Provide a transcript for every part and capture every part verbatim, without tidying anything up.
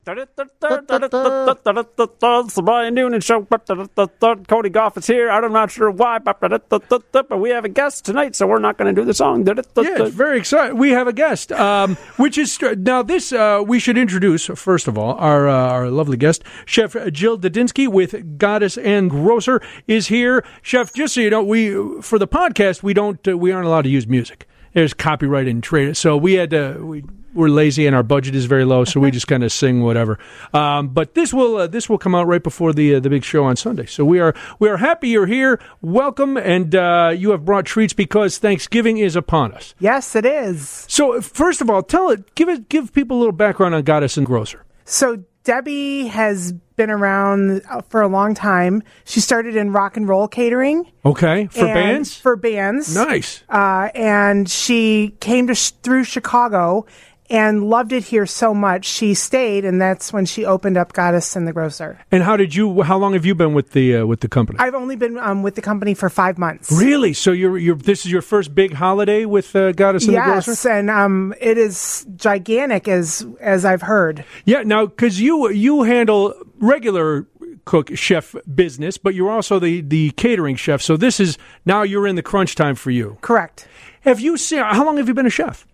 It's the Brian Noonan Show. Cody Goff is here. I'm not sure why, but we have a guest tonight, so we're not going to do the song. Yeah, it's very exciting. We have a guest, um, which is now this. Uh, we should introduce first of all our uh, our lovely guest, Chef Jill Dedinsky with Goddess and Grocer is here. Chef, just so you know, we for the podcast we don't uh, we aren't allowed to use music. There's copyright and trade, so we had to. We, We're lazy and our budget is very low, so we just kind of sing whatever. Um, but this will uh, this will come out right before the uh, the big show on Sunday. So we are we are happy you're here. Welcome, and uh, you have brought treats because Thanksgiving is upon us. Yes, it is. So first of all, tell it give it give people a little background on Goddess and Grocer. So Debbie has been around for a long time. She started in rock and roll catering. Okay, for bands. For bands, nice. Uh, and she came to sh- through Chicago. And loved it here so much, she stayed, and that's when she opened up Goddess and the Grocer. And how did you? How long have you been with the uh, with the company? I've only been um, with the company for five months. Really? So you're you're this is your first big holiday with uh, Goddess and yes, the Grocer? Yes, and um, it is gigantic as as I've heard. Yeah. Now, because you you handle regular cook chef business, but you're also the the catering chef. So this is now you're in the crunch time for you. Correct. Have you seen? How long have you been a chef?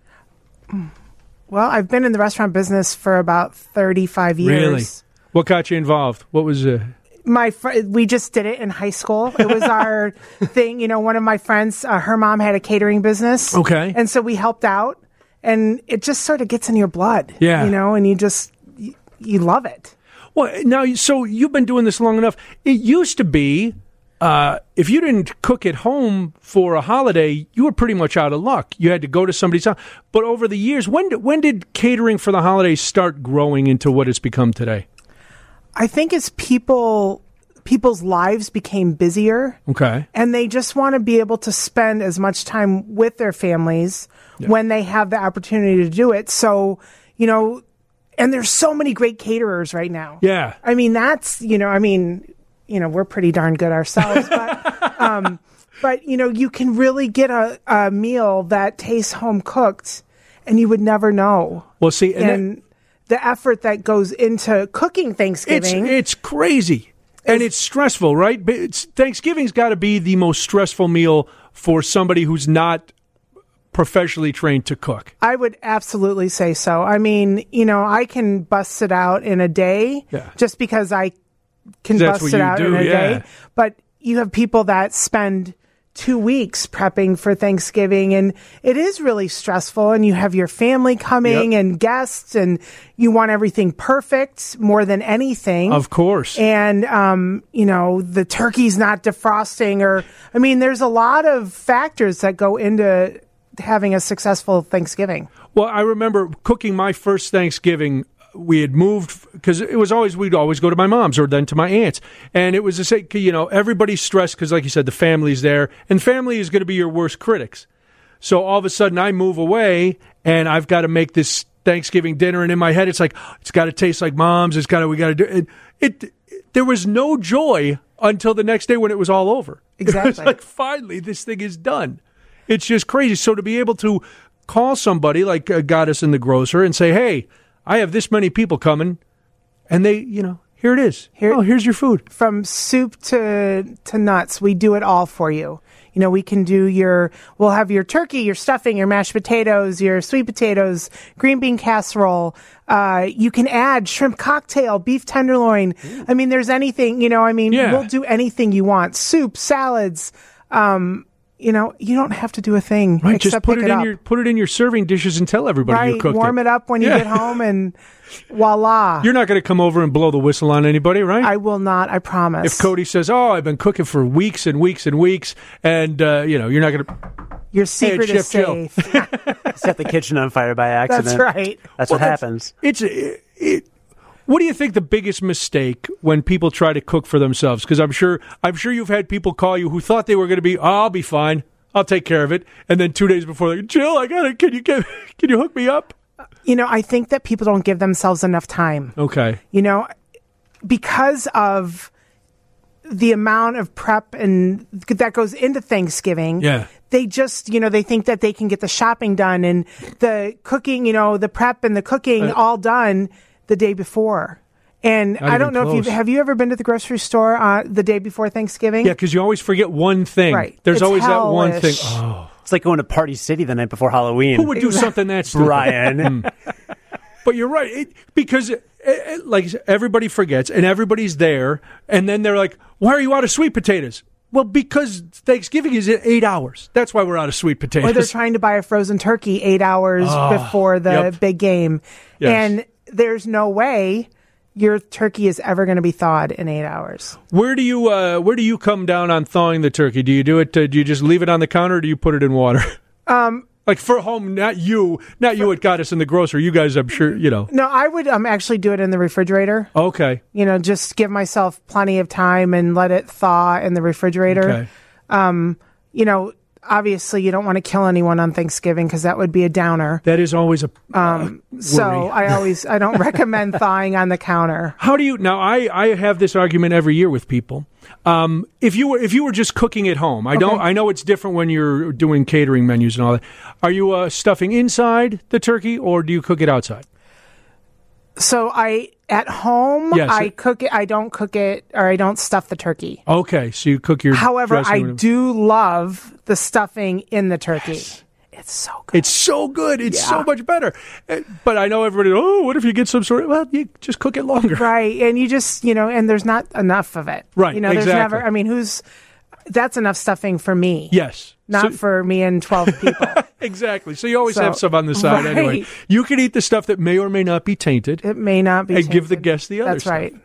Well, I've been in the restaurant business for about thirty-five years. Really? What got you involved? What was... Uh... My fr- We just did it in high school. It was our thing. You know, one of my friends, uh, her mom had a catering business. Okay. And so we helped out. And it just sort of gets in your blood. Yeah. You know, and you just, you, you love it. Well, now, so you've been doing this long enough. It used to be... Uh, if you didn't cook at home for a holiday, you were pretty much out of luck. You had to go to somebody's house. But over the years, when did, when did catering for the holidays start growing into what it's become today? I think as people people's lives became busier, okay, and they just want to be able to spend as much time with their families yeah. when they have the opportunity to do it. So, you know, and there's so many great caterers right now. Yeah, I mean that's you know, I mean. You know, we're pretty darn good ourselves, but, um, but you know, you can really get a, a meal that tastes home cooked, and you would never know. Well, see, and, and that, the effort that goes into cooking Thanksgiving, it's, it's crazy, and it's stressful, right? But it's, Thanksgiving's got to be the most stressful meal for somebody who's not professionally trained to cook. I would absolutely say so. I mean, you know, I can bust it out in a day yeah. just because I. can That's bust it out do, in a yeah. day. But you have people that spend two weeks prepping for Thanksgiving, and it is really stressful, and you have your family coming yep. and guests, and you want everything perfect more than anything. Of course. And, um, you know, the turkey's not defrosting, or, I mean, there's a lot of factors that go into having a successful Thanksgiving. Well, I remember cooking my first Thanksgiving. We had moved because it was always we'd always go to my mom's or then to my aunt's, and it was the same. You know, everybody's stressed because, like you said, the family's there, and family is going to be your worst critics. So all of a sudden, I move away, and I've got to make this Thanksgiving dinner, and in my head, it's like it's got to taste like mom's. It's got to we got to do it. It, it. There was no joy until the next day when it was all over. Exactly, it was like finally this thing is done. It's just crazy. So to be able to call somebody like uh, Goddess and the Grocer and say, "Hey, I have this many people coming," and they, you know, here it is. Here, oh, here's your food. From soup to to nuts, we do it all for you. You know, we can do your, we'll have your turkey, your stuffing, your mashed potatoes, your sweet potatoes, green bean casserole. Uh, you can add shrimp cocktail, beef tenderloin. Ooh. I mean, there's anything, you know, I mean, yeah. we'll do anything you want. Soup, salads, um, you know, you don't have to do a thing. Right, except just put pick it, it in up. your put it in your serving dishes and tell everybody right, you cooked warm it. it up when you yeah. get home, and voila. You're not going to come over and blow the whistle on anybody, right? I will not. I promise. If Cody says, "Oh, I've been cooking for weeks and weeks and weeks," and uh, you know, you're not going to. Your secret hey, is safe. Set the kitchen on fire by accident. That's right. That's well, what that's, happens. It's it, it, what do you think the biggest mistake when people try to cook for themselves? Because I'm sure I'm sure you've had people call you who thought they were going to be, oh, "I'll be fine. I'll take care of it," and then two days before, they're like, "Jill, I got it. Can you get? Can you hook me up?" You know, I think that people don't give themselves enough time. Okay. You know, because of the amount of prep and that goes into Thanksgiving. Yeah. They just, you know, they think that they can get the shopping done and the cooking, you know, the prep and the cooking uh, all done. the day before. And Not I don't even know if you close. have you ever been to the grocery store uh, the day before Thanksgiving? Yeah, because you always forget one thing. Right. There's It's always that one thing. hellish. Oh, It's like going to Party City the night before Halloween. who would do something that stupid? Brian. But you're right, it, because it, it, like everybody forgets, and everybody's there, and then they're like, "Why are you out of sweet potatoes?" Well, because Thanksgiving is in eight hours. That's why we're out of sweet potatoes. Or they're trying to buy a frozen turkey eight hours before the yep. big game. Yes. And there's no way your turkey is ever going to be thawed in eight hours. Where do you uh, where do you come down on thawing the turkey? Do you do it? Uh, do you just leave it on the counter, or do you put it in water? Um, like for home, not you, not you. At Goddess in the grocer. You guys, I'm sure you know. no, I would um, actually do it in the refrigerator. Okay. You know, just give myself plenty of time and let it thaw in the refrigerator. Okay. Um, you know, obviously you don't want to kill anyone on Thanksgiving because that would be a downer. That is always a Um, uh, so worry. I always I don't recommend thawing on the counter. How do you now? I, I have this argument every year with people. Um, if you were if you were just cooking at home, I don't. Okay. I know it's different when you're doing catering menus and all that. Are you uh, stuffing inside the turkey, or do you cook it outside? So I at home Yes. I cook it. I don't cook it or I don't stuff the turkey. Okay, so you cook your. However, dressing I or whatever. do love the stuffing in the turkey. It's so good. It's so good. It's so Yeah. much better. Uh, But I know everybody. Oh, what if you get some sort of? Well, you just cook it longer. Right, and you just you know, and there's not enough of it. Right, You know, there's exactly. never. I mean, who's that's enough stuffing for me. Yes. Not So- for me and twelve people. Exactly. So you always So- have some on the side right. anyway. You can eat the stuff that may or may not be tainted. It may not be. And give the tainted. guests the other That's stuff. right.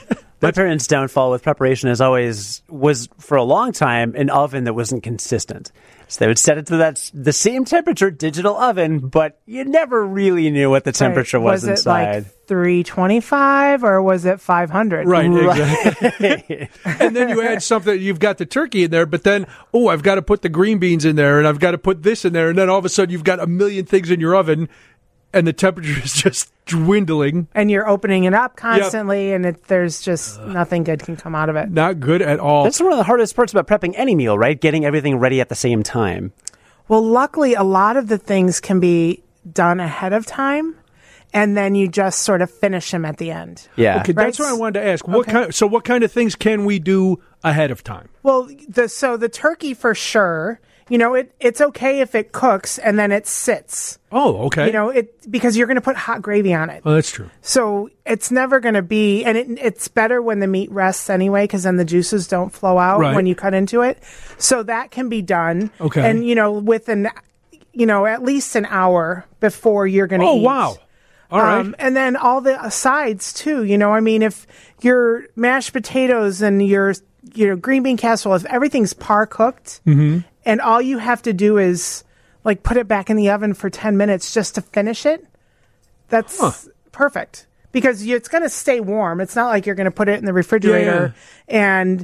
My parents' downfall with preparation is always was for a long time an oven that wasn't consistent. So they would set it to that the same temperature digital oven, but you never really knew what the temperature Right. was, was inside. it like three twenty-five or was it five hundred? Right, exactly. And then you add something, you've got the turkey in there, but then, oh, I've got to put the green beans in there, and I've got to put this in there, and then all of a sudden you've got a million things in your oven, and the temperature is just dwindling. And you're opening it up constantly, and it, there's just nothing good can come out of it. Not good at all. That's one of the hardest parts about prepping any meal, right? Getting everything ready at the same time. Well, luckily, a lot of the things can be done ahead of time, and then you just sort of finish them at the end. Yeah. Okay, that's Right. what I wanted to ask. What Okay. kind? So, what kind of things can we do ahead of time? Well, the so the turkey for sure. You know, it it's okay if it cooks and then it sits. Oh, okay. You know, it because you're going to put hot gravy on it. well, that's true. So it's never going to be, and it, it's better when the meat rests anyway, because then the juices don't flow out Right. when you cut into it. So that can be done. Okay. And, you know, within, you know, at least an hour before you're going to Oh, eat. wow. All right. Um, and then all the sides too. You know, I mean, if your mashed potatoes and your your green bean casserole, if everything's par cooked, Mm-hmm. and all you have to do is like put it back in the oven for ten minutes just to finish it, that's Huh. perfect because you, it's going to stay warm. It's not like you're going to put it in the refrigerator and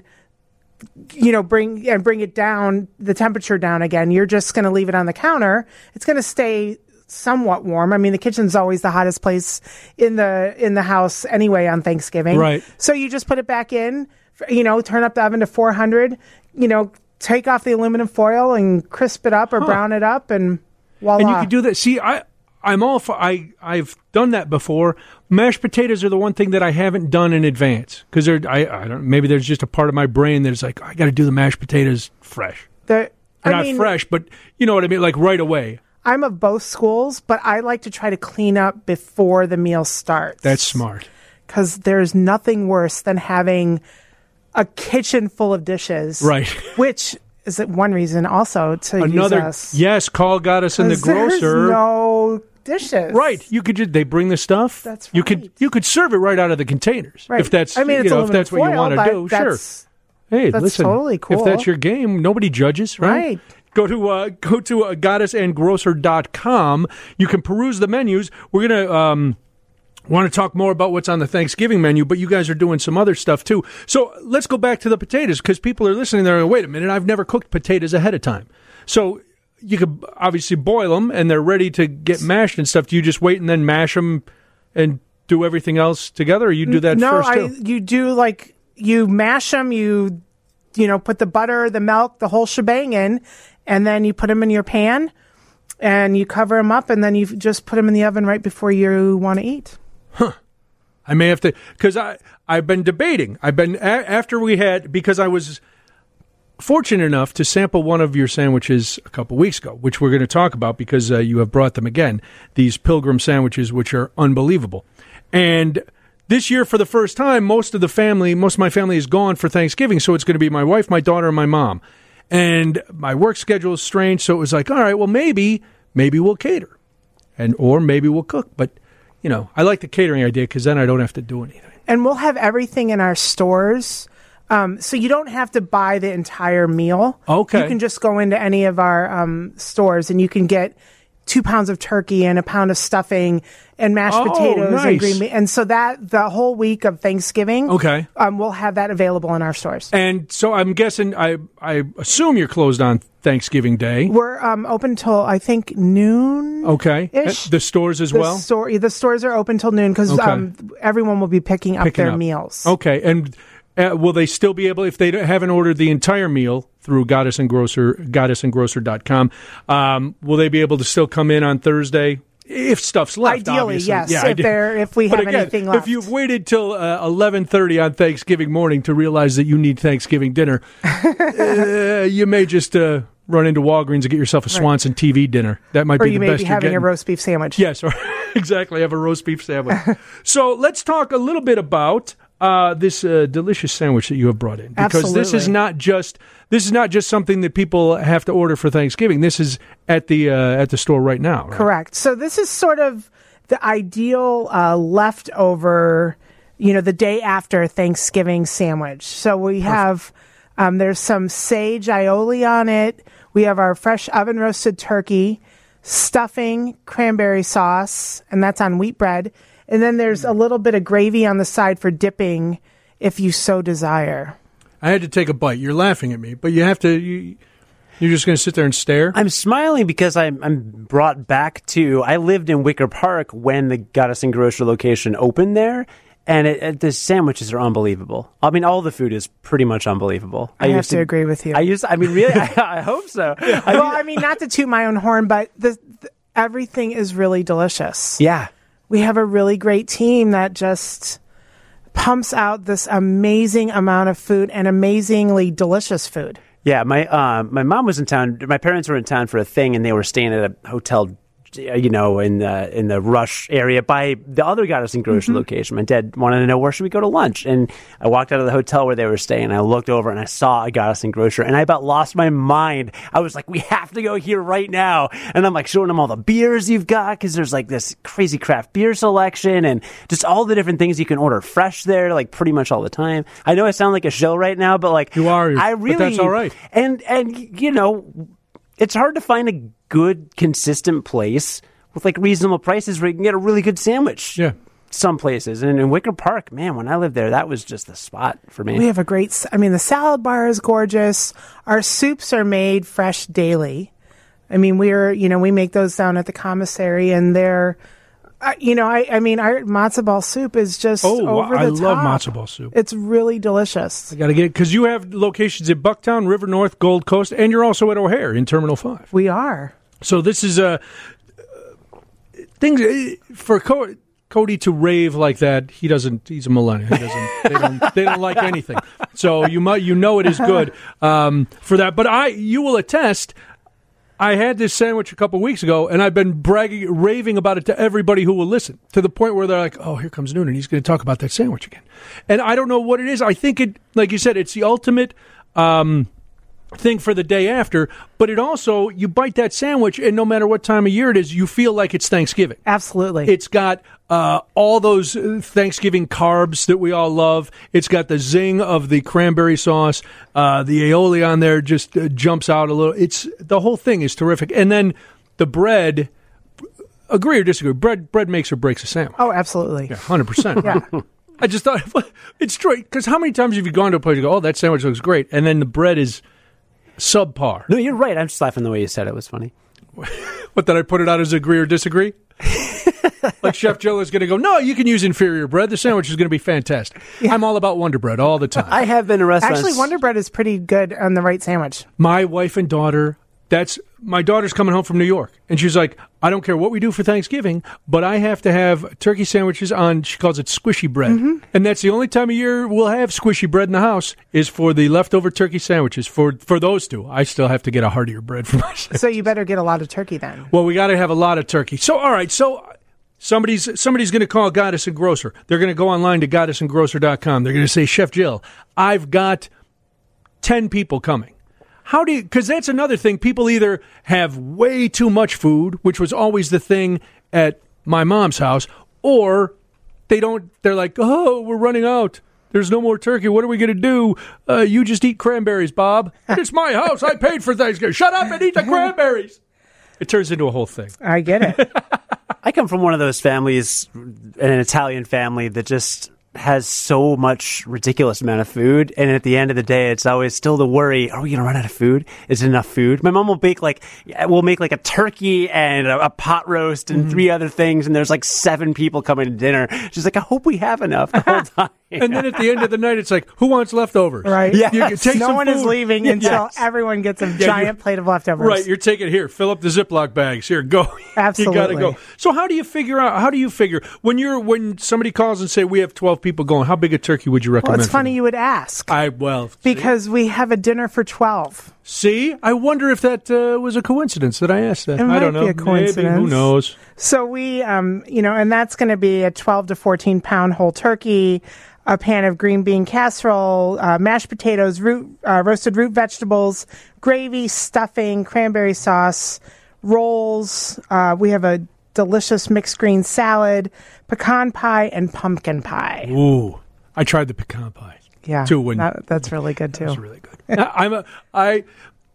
you know bring and bring it down the temperature down again. You're just going to leave it on the counter. It's going to stay somewhat warm. I mean, the kitchen's always the hottest place in the in the house anyway on Thanksgiving. Right. So you just put it back in, you know, turn up the oven to four hundred, you know, take off the aluminum foil and crisp it up or brown it up, and voila. And you could do that. See, I, I'm all for. I, I've done that before. Mashed potatoes are the one thing that I haven't done in advance because I, I don't. Maybe there's just a part of my brain that's like, I got to do the mashed potatoes fresh. The, Or I not mean, fresh, but you know what I mean, like right away. I'm of both schools, but I like to try to clean up before the meal starts. That's smart. Because there's nothing worse than having a kitchen full of dishes. Right. Which is one reason also to Another use us. yes, call got us in the 'Cause there's grocer. no dishes. Right, you could just they bring the stuff. That's You could right. you could serve it right out of the containers Right. if that's I mean, you it's know if aluminum that's what you foil, want to but do. Sure. that's- Hey, that's listen. totally cool. If that's your game, nobody judges, right? Right. Go to uh, go to uh, goddess and grocer dot com. You can peruse the menus. We're gonna um, want to talk more about what's on the Thanksgiving menu, but you guys are doing some other stuff too. So let's go back to the potatoes because people are listening. They're going, wait a minute, I've never cooked potatoes ahead of time. So you could obviously boil them and they're ready to get mashed and stuff. Do you just wait and then mash them and do everything else together, or you do that no, first I, too? you do like you mash them. You you know put the butter, the milk, the whole shebang in, and then you put them in your pan, and you cover them up, and then you just put them in the oven right before you want to eat. I may have to, because I I've been debating. I've been a, after we had because I was fortunate enough to sample one of your sandwiches a couple weeks ago, which we're going to talk about because uh, you have brought them again. These Pilgrim sandwiches, which are unbelievable, and this year for the first time, most of the family, most of my family is gone for Thanksgiving, so it's going to be my wife, my daughter, and my mom. And my work schedule is strange, so it was like, all right, well maybe maybe we'll cater, and or maybe we'll cook, but. You know, I like the catering idea because then I don't have to do anything. And we'll have everything in our stores. Um, so you don't have to buy the entire meal. Okay. You can just go into any of our um, stores and you can get two pounds of turkey and a pound of stuffing and mashed oh, potatoes nice. and green beans. And so that the whole week of Thanksgiving, okay, um, we'll have that available in our stores. And so I'm guessing, I I assume you're closed on Thanksgiving Day. We're um, open till I think noon. Okay, ish. The stores as the well. Store, the stores are open till noon because okay. um, everyone will be picking up picking their up. meals. Okay, and uh, will they still be able if they haven't ordered the entire meal through Goddess and Grocer, goddess and grocer dot com? Um, will they be able to still come in on Thursday? If stuff's left, ideally, obviously. yes. Yeah, if there, if we but have again, anything left. if you've waited till uh, eleven thirty on Thanksgiving morning to realize that you need Thanksgiving dinner, uh, you may just uh, run into Walgreens and get yourself a Swanson right. T V dinner. That might or be you the may best be you're having getting. a roast beef sandwich. Yes, or exactly. Have a roast beef sandwich. So let's talk a little bit about uh, this uh, delicious sandwich that you have brought in, because Absolutely. this is not just this is not just something that people have to order for Thanksgiving. This is at the uh, at the store right now. Right? Correct. So this is sort of the ideal uh, leftover, you know, the day after Thanksgiving sandwich. So we Perfect. have um, there's some sage aioli on it. We have our fresh oven roasted turkey, stuffing, cranberry sauce, and that's on wheat bread. And then there's a little bit of gravy on the side for dipping, if you so desire. I had to take a bite. You're laughing at me, but you have to. You, you're just going to sit there and stare? I'm smiling because I'm, I'm brought back to. I lived in Wicker Park when the Goddess and Grocer location opened there, and it, it, the sandwiches are unbelievable. I mean, all the food is pretty much unbelievable. I, I have to, to agree with you. I used. I mean, really, I, I hope so. I well, mean, I mean, not to toot my own horn, but the, the, everything is really delicious. Yeah. We have a really great team that just pumps out this amazing amount of food and amazingly delicious food. Yeah, my uh, my mom was in town. My parents were in town for a thing, and they were staying at a hotel, you know, in the in the Rush area by the other Goddess and Grocer mm-hmm. location. My dad wanted to know, where should we go to lunch? And I walked out of the hotel where they were staying, and I looked over and I saw a Goddess and Grocer, and I about lost my mind. I was like, we have to go here right now. And I'm like showing them all the beers you've got, because there's like this crazy craft beer selection and just all the different things you can order fresh there, like pretty much all the time. I know I sound like a shill right now, but like you are, I really, but that's all right. And and you know, it's hard to find a good, consistent place with like reasonable prices where you can get a really good sandwich. Yeah. Some places. And in Wicker Park, man, when I lived there, that was just the spot for me. We have a great, I mean, the salad bar is gorgeous. Our soups are made fresh daily. I mean, we're, you know, we make those down at the commissary, and they're, uh, you know, I, I mean, our matzo ball soup is just oh, over I the love top. matzo ball soup. It's really delicious. I got to get it, because you have locations in Bucktown, River North, Gold Coast, and you're also at O'Hare in Terminal five. We are. So this is a... Uh, things for Co- Cody to rave like that. He doesn't. He's a millennial. He doesn't. They don't. They don't like anything. So you might. You know it is good um, for that. But I. You will attest. I had this sandwich a couple weeks ago, and I've been bragging, raving about it to everybody who will listen, to the point where they're like, "Oh, here comes Noonan. He's going to talk about that sandwich again." And I don't know what it is. I think it, like you said, it's the ultimate. Um, thing for the day after, but it also, you bite that sandwich, and no matter what time of year it is, you feel like it's Thanksgiving. Absolutely. It's got uh, all those Thanksgiving carbs that we all love. It's got the zing of the cranberry sauce. Uh, the aioli on there just uh, jumps out a little. It's the whole thing is terrific. And then the bread, agree or disagree, bread bread makes or breaks a sandwich. Oh, absolutely. Yeah, one hundred percent. Yeah. I just thought, it's true, because how many times have you gone to a place and go, oh, that sandwich looks great, and then the bread is subpar. No, you're right. I'm just laughing the way you said it. It was funny. What, did I put it out as agree or disagree? Like Chef Joe is going to go, no, you can use inferior bread. The sandwich is going to be fantastic. Yeah. I'm all about Wonder Bread all the time. I have been to restaurants. Actually, Wonder Bread is pretty good on the right sandwich. My wife and daughter, that's my daughter's coming home from New York, and she's like, I don't care what we do for Thanksgiving, but I have to have turkey sandwiches on, she calls it squishy bread. Mm-hmm. And that's the only time of year we'll have squishy bread in the house is for the leftover turkey sandwiches. For for those two, I still have to get a heartier bread for myself. So you better get a lot of turkey then. Well, we got to have a lot of turkey. So, all right, so somebody's somebody's going to call Goddess and Grocer. They're going to go online to goddess and grocer dot com. They're going to say, Chef Jill, I've got ten people coming. How do you, because that's another thing. People either have way too much food, which was always the thing at my mom's house, or they don't, they're like, oh, we're running out. There's no more turkey. What are we going to do? Uh, you just eat cranberries, Bob. It's my house. I paid for Thanksgiving. Shut up and eat the cranberries. It turns into a whole thing. I get it. I come from one of those families, an Italian family that just has so much ridiculous amount of food, and at the end of the day, it's always still the worry: are we going to run out of food? Is it enough food? My mom will bake like we'll make like a turkey and a, a pot roast and mm-hmm. three other things, and there's like seven people coming to dinner. She's like, I hope we have enough the whole time. And then at the end of the night, it's like, who wants leftovers? Right. Yes. You can take no one food. Is leaving until yes. everyone gets a yeah, giant plate of leftovers. Right. You're taking here. Fill up the Ziploc bags. Here, go. Absolutely. You got to go. So how do you figure out? How do you figure when you're when somebody calls and say we have twelve people going? How big a turkey would you recommend? Well, it's funny you would ask. I well because see? we have a dinner for twelve. See, I wonder if that uh, was a coincidence that I asked that. It I might don't know. Be a coincidence. Maybe. Who knows? So we, um, you know, and that's going to be a twelve to fourteen pound whole turkey, a pan of green bean casserole, uh, mashed potatoes, root, uh, roasted root vegetables, gravy, stuffing, cranberry sauce, rolls. Uh, we have a delicious mixed green salad, pecan pie, and pumpkin pie. Ooh, I tried the pecan pie. Yeah, too, when, that, that's really good too. That's really good. I'm a, I,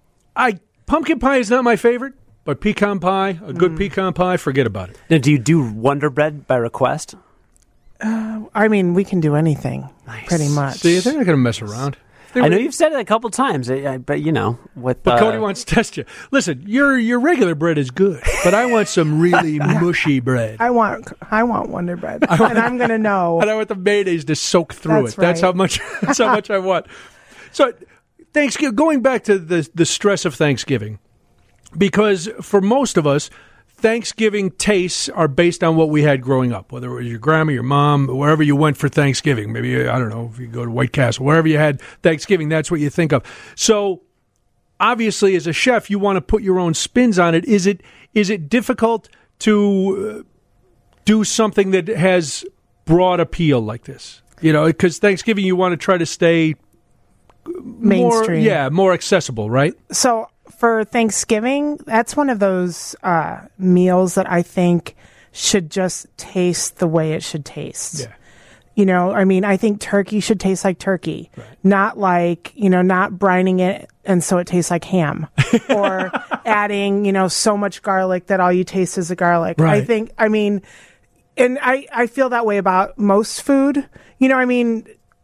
I pumpkin pie is not my favorite, but pecan pie, a good mm. pecan pie, forget about it. Now, do you do Wonder Bread by request? Uh, I mean, we can do anything, nice. Pretty much. See, they're not going to mess around. They I were, know you've said it a couple times, but you know, with but uh, Cody wants to test you. Listen, your your regular bread is good, but I want some really mushy bread. I want I want Wonder Bread, I want, and I'm going to know. And I want the mayonnaise to soak through that's it. Right. That's how much. That's how much I want. So, Thanksgiving. Going back to the the stress of Thanksgiving, because for most of us, Thanksgiving tastes are based on what we had growing up, whether it was your grandma, your mom, wherever you went for Thanksgiving. Maybe, I don't know, if you go to White Castle, wherever you had Thanksgiving, that's what you think of. So, obviously, as a chef, you want to put your own spins on it. Is it is it difficult to uh, do something that has broad appeal like this? You know, because Thanksgiving, you want to try to stay mainstream. More, yeah, more accessible, right? So, for Thanksgiving, that's one of those uh, meals that I think should just taste the way it should taste. Yeah. You know, I mean, I think turkey should taste like turkey, right. Not like, you know, not brining it and so it tastes like ham or adding, you know, so much garlic that all you taste is the garlic. Right. I think, I mean, and I, I feel that way about most food. You know, I mean,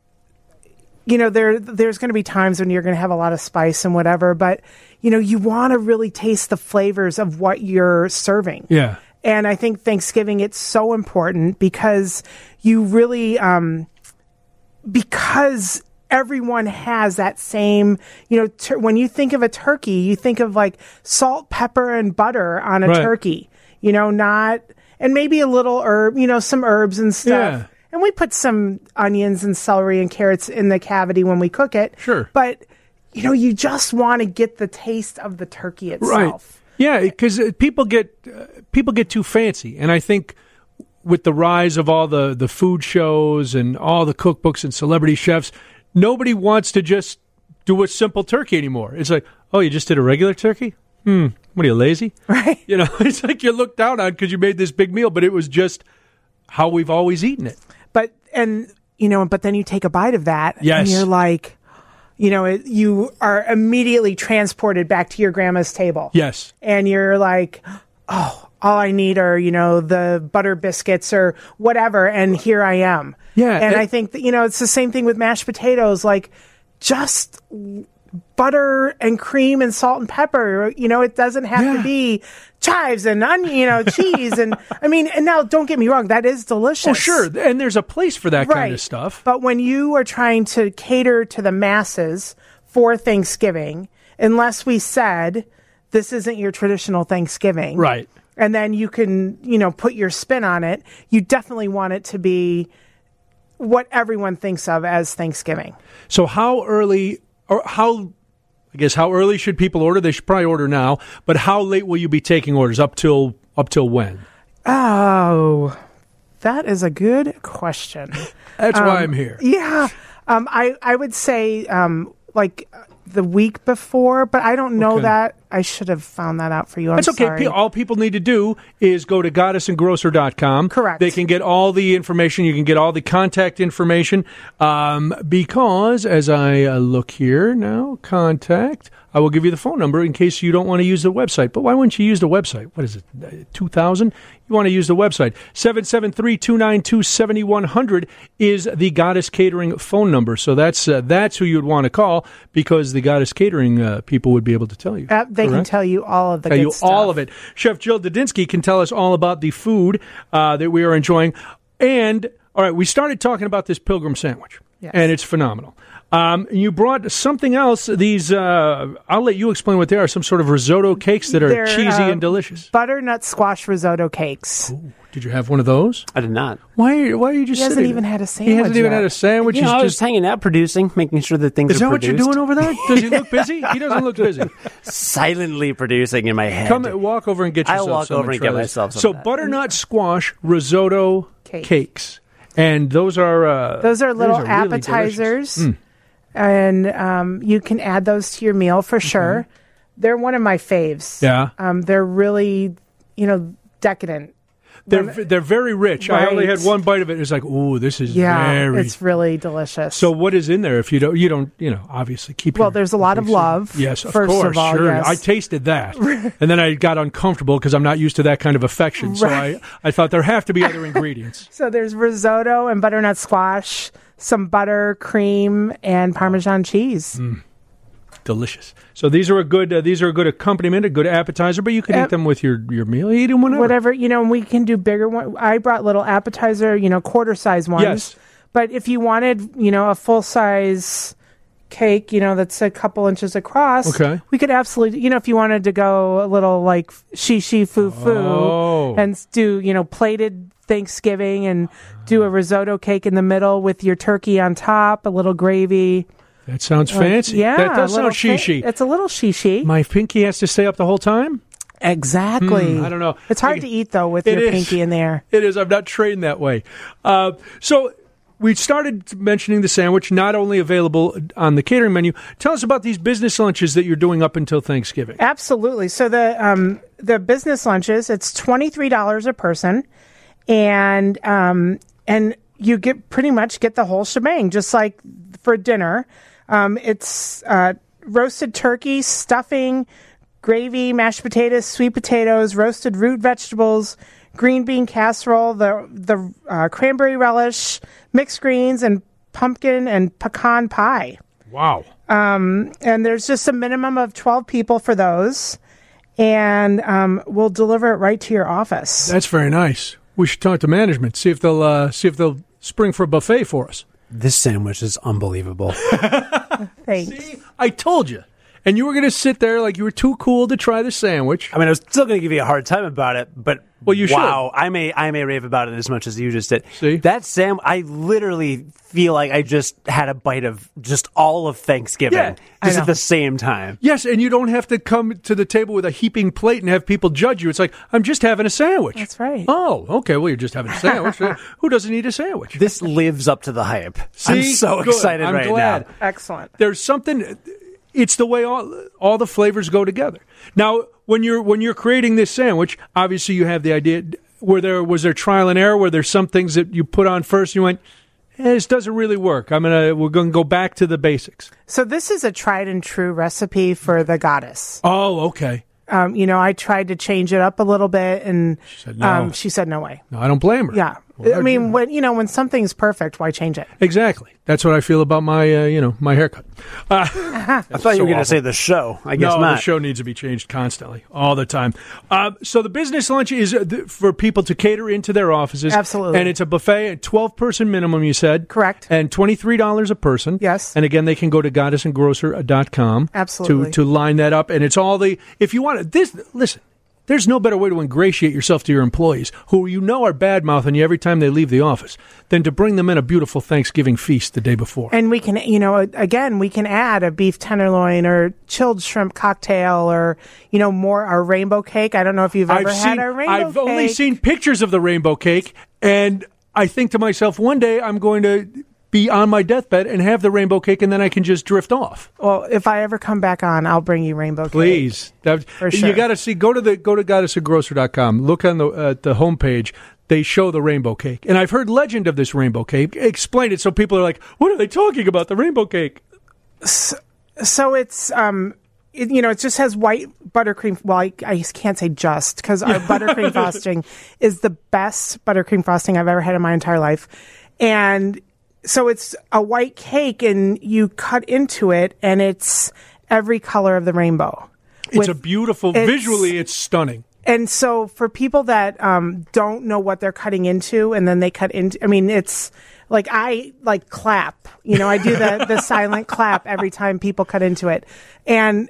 you know, there there's going to be times when you're going to have a lot of spice and whatever, but, you know, you want to really taste the flavors of what you're serving. Yeah. And I think Thanksgiving, it's so important because you really, um, because everyone has that same, you know, tur- when you think of a turkey, you think of like salt, pepper, and butter on a right. turkey, you know, not, and maybe a little herb, you know, some herbs and stuff. Yeah. And we put some onions and celery and carrots in the cavity when we cook it. Sure. But, you know, you just want to get the taste of the turkey itself. Right. Yeah, because people get uh, people get too fancy, and I think with the rise of all the, the food shows and all the cookbooks and celebrity chefs, nobody wants to just do a simple turkey anymore. It's like, oh, you just did a regular turkey? Hmm. What are you, lazy? Right. You know, it's like you're looked down on because you made this big meal, but it was just how we've always eaten it. But and you know, but then you take a bite of that, yes. and you're like. You know, it, you are immediately transported back to your grandma's table. Yes. And you're like, oh, all I need are, you know, the butter biscuits or whatever, and here I am. Yeah. And it, I think that, you know, it's the same thing with mashed potatoes. Like, just butter and cream and salt and pepper. You know, it doesn't have yeah. to be chives and onion, you know, cheese. And I mean, and now don't get me wrong, that is delicious. Oh, sure. And there's a place for that right. kind of stuff. But when you are trying to cater to the masses for Thanksgiving, unless we said this isn't your traditional Thanksgiving. Right. And then you can, you know, put your spin on it. You definitely want it to be what everyone thinks of as Thanksgiving. So how early, or how, I guess, how early should people order? They should probably order now. But how late will you be taking orders? Up till up till when? Oh, that is a good question. That's um, why I'm here. Yeah. Um, I, I would say um, like the week before, but I don't know Okay. that. I should have found that out for you. I'm That's okay. sorry. Pe- All people need to do is go to goddess and grocer dot com. Correct. They can get all the information. You can get all the contact information um, because, as I uh, look here now, contact, I will give you the phone number in case you don't want to use the website. But why wouldn't you use the website? What is it, two thousand? You want to use the website. seven seven three, two nine two, seven one zero zero is the Goddess Catering phone number. So that's uh, that's who you would want to call because the Goddess Catering uh, people would be able to tell you. Uh, they can Correct? tell you all of the Tell good you stuff. all of it. Chef Jill Dudinsky can tell us all about the food uh, that we are enjoying. And, all right, we started talking about this Pilgrim sandwich, Yes. and it's phenomenal. Um, you brought something else. These, uh, I'll let you explain what they are, some sort of risotto cakes that are They're, cheesy uh, and delicious. Butternut squash risotto cakes. Ooh, did you have one of those? I did not. Why, why are you just He hasn't sitting even there? had a He sandwich hasn't even yet. had a sandwich. You know, He's I was just, hanging out producing, making sure that things is are that what produced. you're doing over there? Does he look busy? He doesn't look busy. Silently producing in my head. Come walk over and get I'll yourself walk some over and try get this. myself some So of that. butternut squash risotto Cake. cakes, and those are uh, Those are little really appetizers, delicious. Mm. and um, you can add those to your meal for sure. They're one of my faves. Yeah. Um, they're really, you know, decadent. They're When- they're very rich. I only had Right. one bite of it. It's like, ooh, this is yeah, very. it's really delicious. So what is in there? If you don't, you don't, you know, obviously keep. Well, your- there's a lot of love, Yes, of first of course, all, sure. yes. I tasted that, and then I got uncomfortable because I'm not used to that kind of affection. So Right. I, I thought there have to be other ingredients. So there's risotto and butternut squash, some butter, cream, and Parmesan cheese. Mm. Delicious. So these are a good uh, these are a good accompaniment, a good appetizer. But you can Uh, eat them with your your meal. You eat them whenever. Whatever, you know, we can do bigger ones. I brought little appetizer, you know, quarter size ones. Yes. But if you wanted, you know, a full size cake, you know, that's a couple inches across, Okay. we could absolutely, you know, if you wanted to go a little like shishi foo foo Oh. and do, you know, plated Thanksgiving and do a risotto cake in the middle with your turkey on top, a little gravy. That sounds Uh, fancy. yeah. that does a little sound fa- shishi. It's a little shishi. My pinky has to stay up the whole time. Exactly. Hmm, I don't know. It's hard I- to eat, though, with It your is. pinky in there. It is. I'm not trained that way. Uh, so we started mentioning the sandwich, not only available on the catering menu. Tell us about these business lunches that you're doing up until Thanksgiving. Absolutely. So the um, the business lunches, it's twenty-three dollars a person, and um, and you get pretty much get the whole shebang, just like for dinner. Um, it's uh, roasted turkey, stuffing, gravy, mashed potatoes, sweet potatoes, roasted root vegetables, green bean casserole, the the uh, cranberry relish, mixed greens, and pumpkin and pecan pie. Wow. Um, and there's just a minimum of twelve people for those, and um, we'll deliver it right to your office. That's very nice. We should talk to management, see if they'll uh, see if they'll spring for a buffet for us. This sandwich is unbelievable. Thanks. See? I told you. And you were going to sit there like you were too cool to try the sandwich. I mean, I was still going to give you a hard time about it, but Well, you should. wow, I may I may rave about it as much as you just did. See? That Sam, I literally feel like I just had a bite of just all of Thanksgiving, Yeah, I just know. at the same time. Yes, and you don't have to come to the table with a heaping plate and have people judge you. It's like, I'm just having a sandwich. That's right. Oh, okay. Well, you're just having a sandwich. Who doesn't eat a sandwich? This lives up to the hype. I'm See? so Good. excited I'm right glad. now. Excellent. There's something. It's the way all all the flavors go together. Now, when you're when you're creating this sandwich, obviously you have the idea. Were there was there trial and error? Were there some things that you put on first and you went, eh, this doesn't really work. I'm gonna we're gonna go back to the basics. So this is a tried and true recipe for the goddess. Oh, okay. Um, you know, I tried to change it up a little bit, and She said no. um, she said no way. No, I don't blame her. Yeah, Well, I mean, when you know when something's perfect, why change it? Exactly. That's what I feel about my, uh, you know, my haircut. Uh, I thought you were going to say the show. I guess no, not. the show needs to be changed constantly, all the time. Uh, so the business lunch is uh, th- for people to cater into their offices. Absolutely. And it's a buffet, a twelve-person minimum, you said. Correct. And twenty-three dollars a person. Yes. And again, they can go to goddess and grocer dot com. Absolutely. To, to line that up. And it's all the, if you want to, this, listen. There's no better way to ingratiate yourself to your employees, who you know are bad-mouthing you every time they leave the office, than to bring them in a beautiful Thanksgiving feast the day before. And we can, you know, again, we can add a beef tenderloin or chilled shrimp cocktail or, you know, more our rainbow cake. I don't know if you've ever I've had seen, our rainbow I've cake. only seen pictures of the rainbow cake, and I think to myself, one day I'm going to be on my deathbed and have the rainbow cake, and then I can just drift off. Well, if I ever come back on, I'll bring you rainbow Please. cake. That, For sure. You got to see. Go to the go to goddess and grocer dot com. Look on the uh, the homepage. They show the rainbow cake, and I've heard legend of this rainbow cake. Explain it so people are like, "What are they talking about? The rainbow cake?" So, so it's um. It, you know, it just has white buttercream. Well, I, I can't say just because our buttercream frosting is the best buttercream frosting I've ever had in my entire life, and so it's a white cake, and you cut into it, and it's every color of the rainbow. It's With- a beautiful. it's- Visually, it's stunning. And so for people that um, don't know what they're cutting into, and then they cut into, I mean, it's like I like clap. You know, I do the the silent clap every time people cut into it, and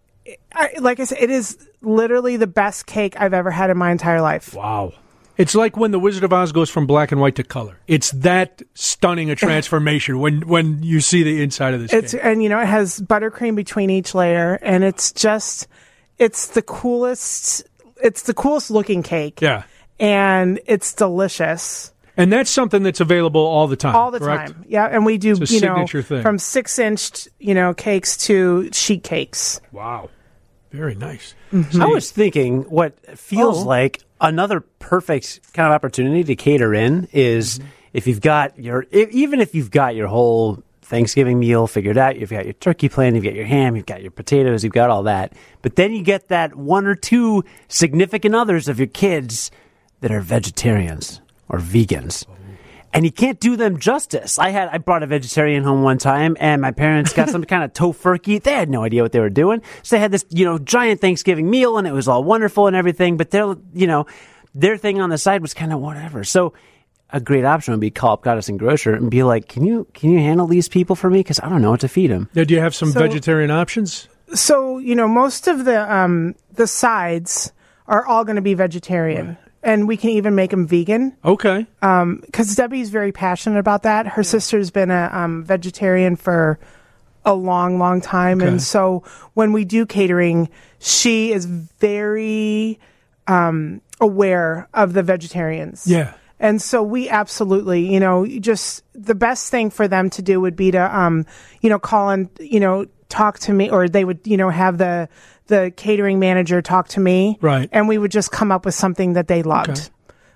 I, like I said, it is literally the best cake I've ever had in my entire life. Wow. It's like when the Wizard of Oz goes from black and white to color. It's that stunning a transformation when, when you see the inside of this It's cake. and you know it has buttercream between each layer, and it's just it's the coolest. It's the coolest looking cake. Yeah. And it's delicious. And that's something that's available all the time. All the correct? time. Yeah, and we do, It's a you know, signature thing. from six-inch, you know, cakes to sheet cakes. Wow. Very nice. I was thinking what feels Oh. like another perfect kind of opportunity to cater in is Mm-hmm. if you've got your, if, even if you've got your whole Thanksgiving meal figured out, you've got your turkey planned, you've got your ham, you've got your potatoes, you've got all that. But then you get that one or two significant others of your kids that are vegetarians or vegans. And you can't do them justice. I had I brought a vegetarian home one time, and my parents got some kind of tofurkey. They had no idea what they were doing, so they had this, you know, giant Thanksgiving meal, and it was all wonderful and everything. But their, you know, their thing on the side was kind of whatever. So a great option would be call up Goddess and Grocer and be like, "Can you can you handle these people for me? Because I don't know what to feed them." Now, do you have some So- vegetarian options? So, you know, most of the um, the sides are all going to be vegetarian. Right. And we can even make them vegan. Okay. Because Debbie's very passionate about that. Her sister's been a um, vegetarian for a long, long time. Okay. And so when we do catering, she is very um, aware of the vegetarians. Yeah. And so we absolutely, you know, just the best thing for them to do would be to, um, you know, call and, you know, talk to me, or they would, you know, have the the catering manager talk to me. Right. And we would just come up with something that they loved. Okay.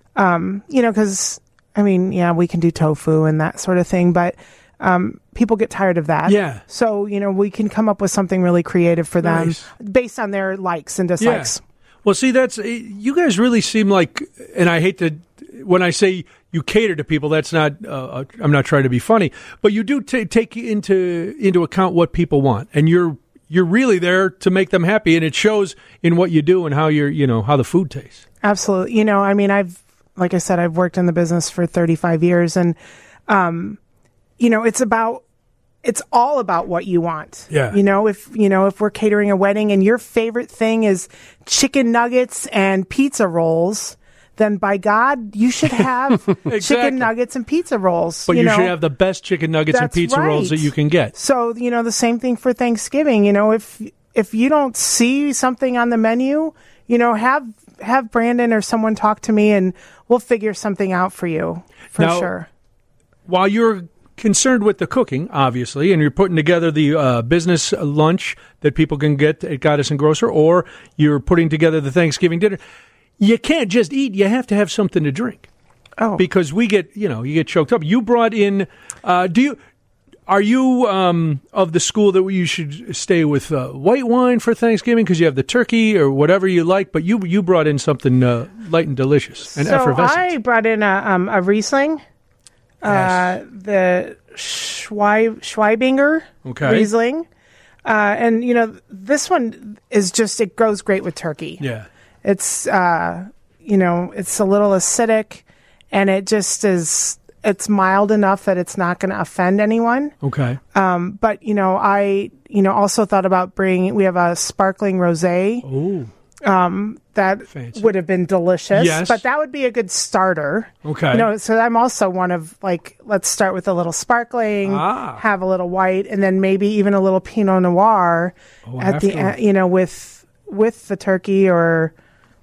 Um, you know, because, I mean, yeah, we can do tofu and that sort of thing, but um, people get tired of that. Yeah. So, you know, we can come up with something really creative for them Nice. based on their likes and dislikes. Well, see, that's you guys really seem like, and I hate to, when I say you cater to people, that's not, uh, I'm not trying to be funny, but you do t- take into into account what people want, and you're you're really there to make them happy, and it shows in what you do and how you're, you know, how the food tastes. Absolutely. You know, I mean, I've, like I said, I've worked in the business for thirty-five years, and, um, you know, it's about, it's all about what you want. Yeah. You know, if, you know, if we're catering a wedding and your favorite thing is chicken nuggets and pizza rolls, then by God, you should have Exactly. chicken nuggets and pizza rolls. But you, you know? should have the best chicken nuggets and That's pizza rolls right. that you can get. So, you know, the same thing for Thanksgiving. You know, if if you don't see something on the menu, you know, have have Brandon or someone talk to me, and we'll figure something out for you for Now- sure. While you're concerned with the cooking, obviously, and you're putting together the uh, business lunch that people can get at Goddess and Grocer, or you're putting together the Thanksgiving dinner, you can't just eat. You have to have something to drink. Oh, Because we get, you know, you get choked up. You brought in, uh, do you, are you um, of the school that you should stay with uh, white wine for Thanksgiving because you have the turkey or whatever you like? But you you brought in something uh, light and delicious and so effervescent. I brought in a, um, a Riesling, Yes. uh, the Schweib- Schweibinger Okay. Riesling. Uh, and, you know, this one is just, it goes great with turkey. Yeah. It's, uh, you know, it's a little acidic, and it just is, it's mild enough that it's not going to offend anyone. Okay. Um, but, you know, I, you know, also thought about bringing, we have a sparkling rosé Ooh. um, that Fancy. would have been delicious. Yes. But that would be a good starter. Okay. You know, so I'm also one of, like, let's start with a little sparkling, Ah. have a little white, and then maybe even a little Pinot Noir Oh, at the after. end, you know, with with the turkey, or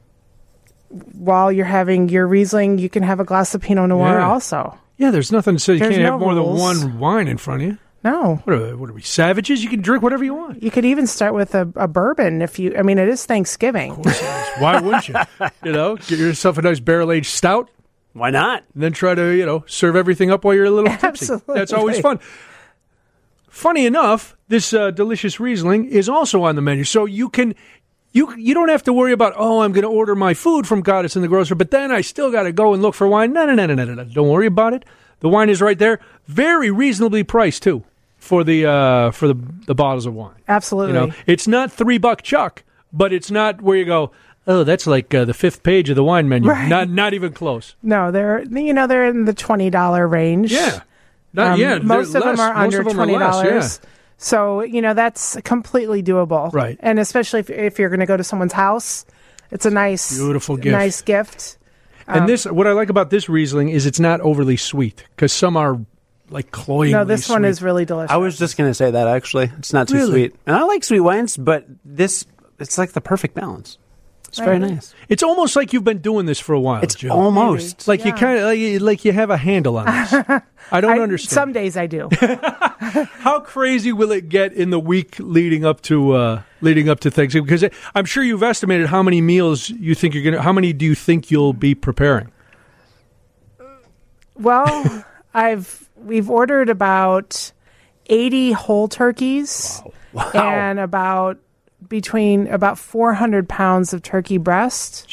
while you're having your Riesling, you can have a glass of Pinot Noir Yeah. also. Yeah, there's nothing to say you There's can't no have more rules. than one wine in front of you. No. What are, what are we, savages? You can drink whatever you want. You could even start with a, a bourbon if you, I mean, it is Thanksgiving. Why wouldn't you? You know, get yourself a nice barrel-aged stout, Why not? and then try to, you know, serve everything up while you're a little tipsy. Absolutely. That's always fun. Funny enough, this uh, delicious Riesling is also on the menu, so you can you you don't have to worry about, oh, I'm going to order my food from Goddess in the Grocer, but then I still got to go and look for wine. No, no, no, no, no, no. Don't worry about it. The wine is right there, very reasonably priced too for the uh, for the the bottles of wine. Absolutely. You know, it's not three buck chuck, but it's not where you go, oh, that's like uh, the fifth page of the wine menu. Right. Not not even close. No, they're, you know, they're in the twenty dollars range. Yeah. Not, Um, yeah, most they're of them less. are Most under of them are twenty dollars. less, yeah. So, you know, that's completely doable. Right. And especially if, if you're going to go to someone's house, it's a nice, Beautiful gift. nice gift. And this, what I like about this Riesling is it's not overly sweet, because some are like cloyingly No, this one sweet. is really delicious. I was just going to say that, actually. It's not too Really? sweet. And I like sweet wines, but this, it's like the perfect balance. It's very Right. nice. It's almost like you've been doing this for a while, It's Jill. almost. like you yeah. kind of like, you- like you have a handle on this. I don't I- understand. Some days I do. How crazy will it get in the week leading up to uh, leading up to Thanksgiving? Because it- I'm sure you've estimated how many meals you think you're gonna. How many do you think you'll be preparing? Well, I've we've ordered about eighty whole turkeys and about between about four hundred pounds of turkey breast.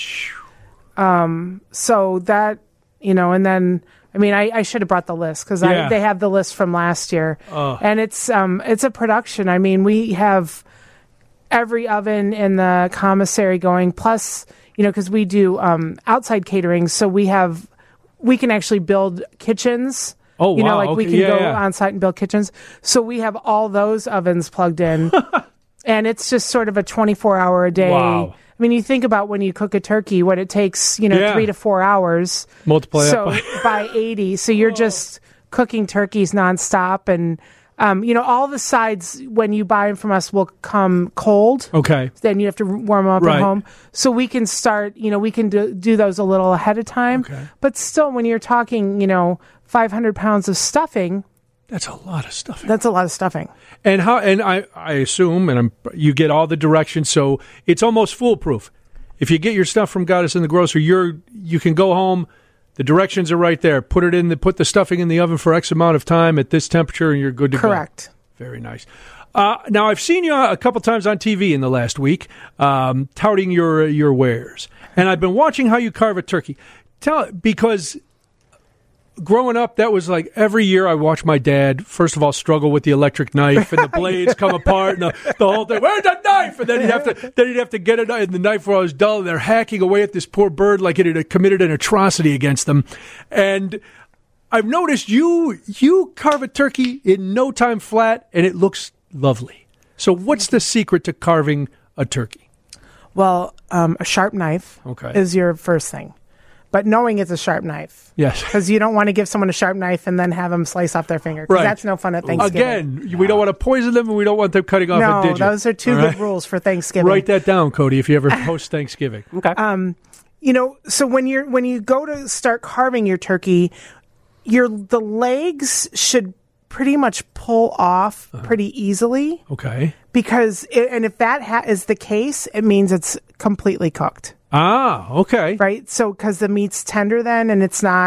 Um, so that, you know, and then I mean, I, I should have brought the list because Yeah. I they have the list from last year, Oh. and it's um it's a production. I mean, we have every oven in the commissary going, plus, you know, because we do um outside catering, so we have we can actually build kitchens. Oh, you know, wow. like we Okay. can Yeah, go yeah. on site and build kitchens. So we have all those ovens plugged in, and it's just sort of a twenty-four hour a day. Wow. I mean, you think about when you cook a turkey, what it takes, you know, Yeah. three to four hours. Multiply that so by- by eighty. So you're just cooking turkeys nonstop, and um, you know, all the sides when you buy them from us will come cold. Okay. Then you have to warm them up Right. at home. So we can start, you know, we can do, do those a little ahead of time. Okay. But still, when you're talking, you know, five hundred pounds of stuffing, That's a lot of stuff. that's a lot of stuffing. And how? And I, I assume, and I'm, you get all the directions, so it's almost foolproof. If you get your stuff from Goddess in the Grocer, you're you can go home. The directions are right there. Put it in the put the stuffing in the oven for X amount of time at this temperature, and you're good to Correct. go. Very nice. Uh, now I've seen you a couple times on T V in the last week, um, touting your your wares, and I've been watching how you carve a turkey. Tell because. Growing up, that was like every year I watched my dad, first of all, struggle with the electric knife and the blades come apart and the, the whole thing. Where's the knife? And then he'd have to, then he'd have to get it, and the knife where I was dull, and they're hacking away at this poor bird like it had committed an atrocity against them. And I've noticed you, you carve a turkey in no time flat, and it looks lovely. So what's the secret to carving a turkey? Well, um, a sharp knife Okay. is your first thing. But knowing it's a sharp knife. Yes. Because you don't want to give someone a sharp knife and then have them slice off their finger. 'Cause Right. that's no fun at Thanksgiving. Again, we don't want to poison them, and we don't want them cutting off a no, digit. those are two All good right? rules for Thanksgiving. Write that down, Cody, if you ever post Thanksgiving. Okay. You know, so when you're when you go to start carving your turkey, your the legs should pretty much pull off Uh-huh. pretty easily, Okay. because it, and if that ha- is the case, it means it's completely cooked. Ah, okay. Right? So, because the meat's tender then, and it's not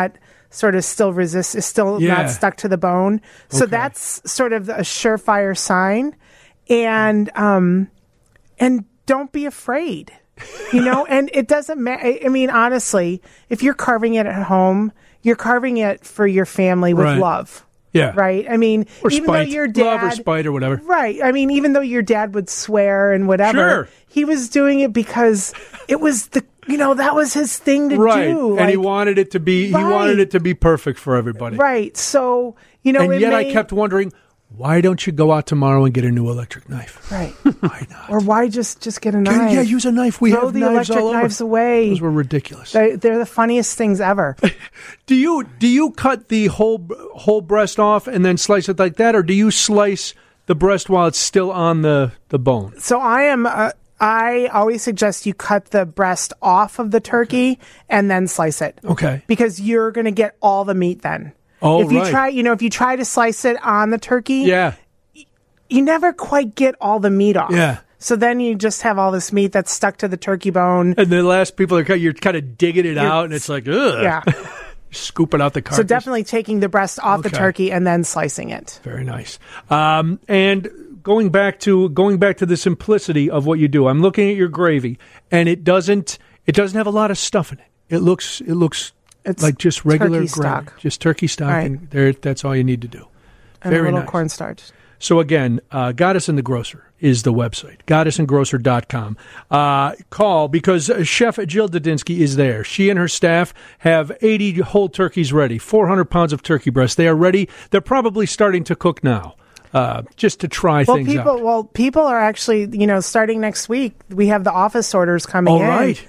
sort of still resist, is still Yeah. not stuck to the bone. So Okay. that's sort of a surefire sign. And um, and don't be afraid, you know. And it doesn't matter. I mean, honestly, if you're carving it at home, you're carving it for your family with Right. love. Yeah. Right. I mean, Or even spite. though your dad, Love or spite or whatever. right. I mean, even though your dad would swear and whatever, Sure. he was doing it because it was the, you know, that was his thing to Right. do. And he like- wanted it to be, he Right. wanted it to be perfect for everybody. right. So, you know, And it yet may, I kept wondering, why don't you go out tomorrow and get a new electric knife? right. Why not? Or why just, just get a Yeah, knife? yeah, use a knife. We Throw have the knives electric all over. knives away. Those were ridiculous. They, they're the funniest things ever. Do you do you cut the whole whole breast off and then slice it like that, or do you slice the breast while it's still on the, the bone? So I am. Uh, I always suggest you cut the breast off of the turkey and then slice it. Okay. Because you're going to get all the meat then. Oh, if you right. try, you know, if you try to slice it on the turkey, Yeah. you never quite get all the meat off. Yeah. So then you just have all this meat that's stuck to the turkey bone. And the last people are you're kind of digging it out, and it's like, ugh. Yeah. Scooping out the carcass. So definitely taking the breast off the Okay. turkey and then slicing it. Very nice. Um, and going back to going back to the simplicity of what you do, I'm looking at your gravy, and it doesn't it doesn't have a lot of stuff in it. It looks it looks It's like just regular turkey gravy, stock. just turkey stock, Right. and there that's all you need to do. And Very a little nice. cornstarch. So again, uh, Goddess and the Grocer is the website, goddess and grocer dot com. Uh, call because uh, Chef Jill Dudinsky is there. She and her staff have eighty whole turkeys ready, four hundred pounds of turkey breast. They are ready. They're probably starting to cook now, uh, just to try Well, things people, out. well, people are actually, you know, starting next week. We have the office orders coming All in. right.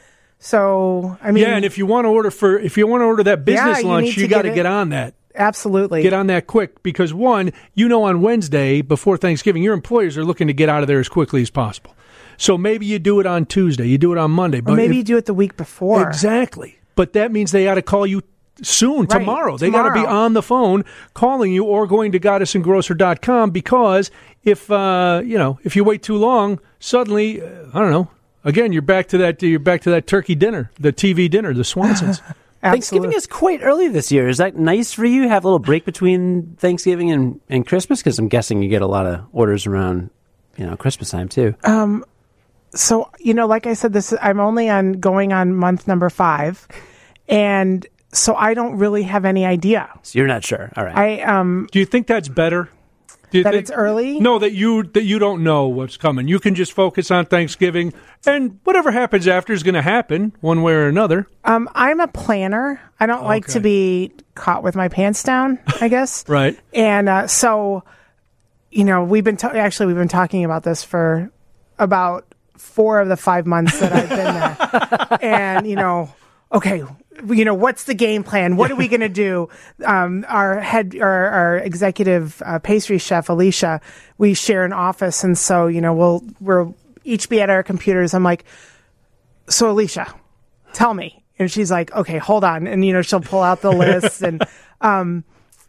So I mean, Yeah, and if you want to order for if you want to order that business Yeah, you lunch, need you to got get to it- get on that. absolutely. Get on that quick because one, you know, on Wednesday before Thanksgiving, your employers are looking to get out of there as quickly as possible. So maybe you do it on Tuesday, you do it on Monday, Or but maybe if- you do it the week before. exactly. But that means they got to call you soon, Right, tomorrow. They got to be tomorrow. on the phone calling you or going to goddess and grocer dot com because if uh, you know if you wait too long, suddenly uh, I don't know. Again, you're back to that. You're back to that turkey dinner, the T V dinner, the Swansons. Thanksgiving Absolutely. is quite early this year. Is that nice for you? Have a little break between Thanksgiving and, and Christmas? Because I'm guessing you get a lot of orders around, you know, Christmas time too. So, you know, like I said, this is, I'm only on going on month number five, and so I don't really have any idea. So you're not sure. All right. I um Do you think that's better? Do you that think, it's early. No, that you that you don't know what's coming. You can just focus on Thanksgiving, and whatever happens after is going to happen one way or another. Um, I'm a planner. I don't like Okay. to be caught with my pants down, I guess. Right. And uh, so, you know, we've been ta- actually we've been talking about this for about four of the five months that I've been there. And you know, okay, you know, what's the game plan? What are we going to do? Um, our head, our, our executive uh, pastry chef, Alicia, we share an office, and so you know, we'll we'll each be at our computers. I'm like, so Alicia, tell me. And she's like, okay, hold on. And, you know, she'll pull out the list. And um,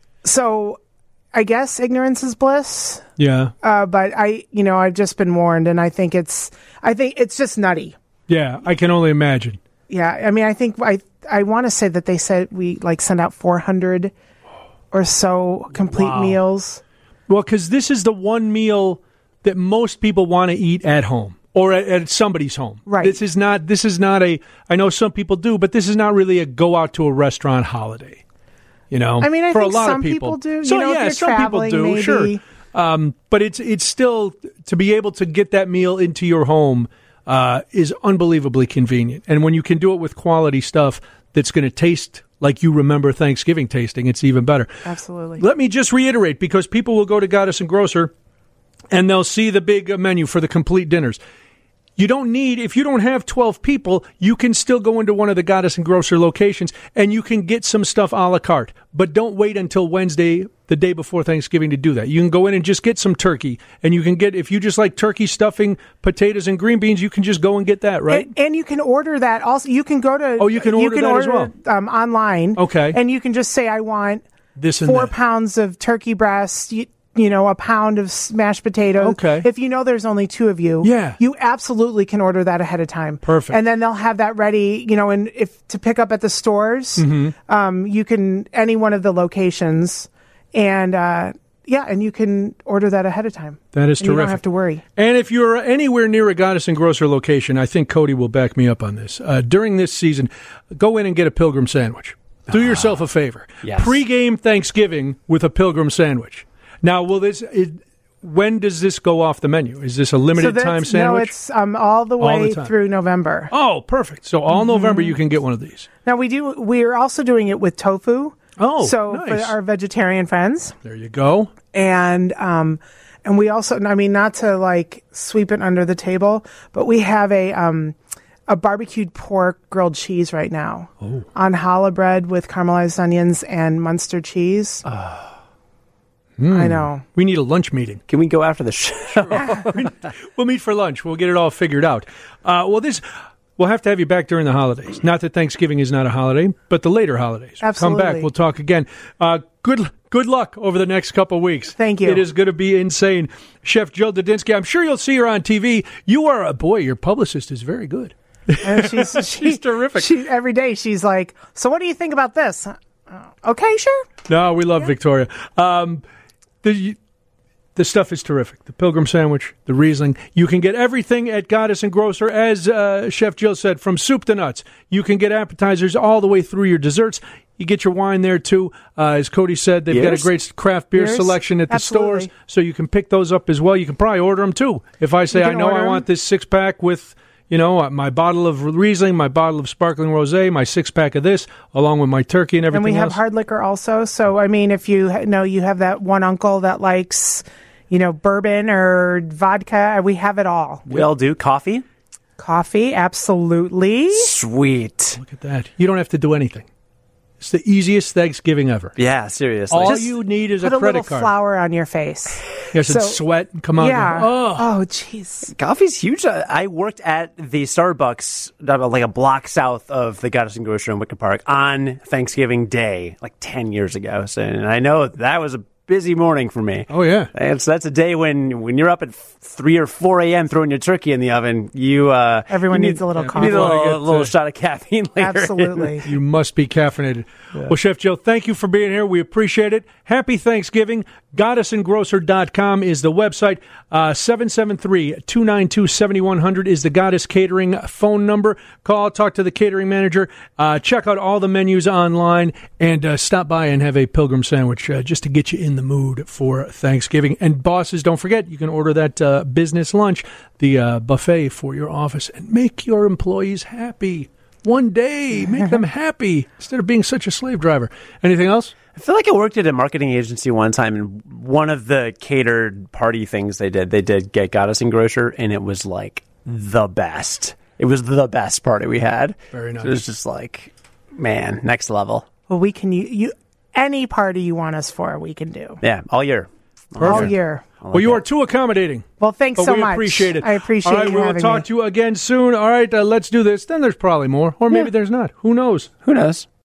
so I guess ignorance is bliss. Yeah. Uh, but I, you know, I've just been warned. And I think it's, I think it's just nutty. Yeah, I can only imagine. Yeah. I mean, I think I, I want to say that they said we like send out four hundred or so complete Wow. meals. Well, because this is the one meal that most people want to eat at home or at, at somebody's home. Right. This is not. This is not a. I know some people do, but this is not really a go out to a restaurant holiday. You know, I mean, I for think a lot some of people, people do. You So know, if yeah, you're some people traveling, do. maybe. Sure, um, but it's it's still to be able to get that meal into your home uh, is unbelievably convenient, and when you can do it with quality stuff that's going to taste like you remember Thanksgiving tasting, it's even better. Absolutely. Let me just reiterate, because people will go to Goddess and Grocer and they'll see the big uh, menu for the complete dinners. You don't need, if you don't have twelve people, you can still go into one of the Goddess and Grocer locations and you can get some stuff a la carte. But don't wait until Wednesday, the day before Thanksgiving, to do that. You can go in and just get some turkey. And you can get, if you just like turkey stuffing, potatoes, and green beans, you can just go and get that, right? And, and you can order that also. You can go to. Oh, you can order that as well. Um, online. Okay. And you can just say, I want This and four that. pounds of turkey breast. You, you know, a pound of mashed potatoes. Okay. If you know there's only two of you, Yeah. you absolutely can order that ahead of time. Perfect. And then they'll have that ready, you know, and if to pick up at the stores, Mm-hmm. um, you can, any one of the locations, and, uh, yeah, and you can order that ahead of time. That is and terrific. You don't have to worry. And if you're anywhere near a Goddess and Grocer location, I think Cody will back me up on this. Uh, during this season, go in and get a Pilgrim sandwich. Do yourself a favor. Yes. Pre-game Thanksgiving with a Pilgrim sandwich. Now, will this? It, when does this go off the menu? Is this a limited so time that's- sandwich? No, it's um, all the All way the time. through November. Oh, perfect. So all November you can get one of these. Now we do. We're also doing it with tofu. Oh, so nice. for our vegetarian friends, There you go. and um, and we also. I mean, not to like sweep it under the table, but we have a um, a barbecued pork grilled cheese right now Oh. on challah bread with caramelized onions and Munster cheese. I know. We need a lunch meeting. Can we go after the show? We'll meet for lunch. We'll get it all figured out. Uh, well, this we'll have to have you back during the holidays. Not that Thanksgiving is not a holiday, but the later holidays. Absolutely. Come back. We'll talk again. Uh, good good luck over the next couple of weeks. Thank you. It is going to be insane. Chef Jill Dudinsky, I'm sure you'll see her on T V. You are a boy. Your publicist is very good. And she's she, She's terrific. She, every day she's like, "So what do you think about this?" Uh, okay, sure. No, we love Victoria. Um, the the stuff is terrific. The Pilgrim sandwich, the Riesling. You can get everything at Goddess and Grocer, as uh, Chef Jill said, from soup to nuts. You can get appetizers all the way through your desserts. You get your wine there, too. Uh, as Cody said, they've got a Beers? great craft beer Beers? selection at the Absolutely. stores, so you can pick those up as well. You can probably order them, too. If I say, You I can know order I 'em. want this six-pack with... You know, uh, my bottle of Riesling, my bottle of sparkling rosé, my six-pack of this, along with my turkey and everything And we have else. hard liquor also. So, I mean, if you ha- know you have that one uncle that likes, you know, bourbon or vodka, we have it all. We all do. Coffee? Coffee, absolutely. Sweet. Look at that. You don't have to do anything. It's the easiest Thanksgiving ever. Yeah, seriously. All Just- you need is a Put a credit little card. flour on your face. Yes, and So- sweat and come out. Yeah. Oh, Oh, jeez. Coffee's huge. Uh, I worked at the Starbucks, uh, like a block south of the Goddess and Grocer in Wicker Park, on Thanksgiving Day, like ten years ago. So, and I know that was a busy morning for me. oh yeah. And so that's a day when, when you're up at three or four a.m. throwing your turkey in the oven. You uh, Everyone you needs a little you coffee. need a Wanna little, get, little uh, shot of caffeine later. Absolutely. You must be caffeinated. Well, Chef Joe, thank you for being here. We appreciate it. Happy Thanksgiving. goddess and grocer dot com is the website. Uh, seven seven three, two nine two, seven one zero zero is the Goddess Catering phone number. Call, talk to the catering manager. Uh, check out all the menus online and uh, stop by and have a Pilgrim sandwich uh, just to get you in the mood for Thanksgiving. And bosses, don't forget, you can order that uh, business lunch, the uh, buffet for your office, and make your employees happy. One day, make them happy instead of being such a slave driver. Anything else? I feel like I worked at a marketing agency one time, and one of the catered party things they did, they did get Goddess and Grocer, and it was like the best. It was the best party we had. Very nice. So it was just like, man, next level. Well, we can, you, you any party you want us for, we can do. Yeah, all year. All Perfect. year. Well, you are too accommodating. Well, thanks But so we much. appreciate it. I appreciate All right, you we will having talk me. to you again soon. All right, uh, let's do this. Then there's probably more, or maybe there's not. Who knows? Who knows?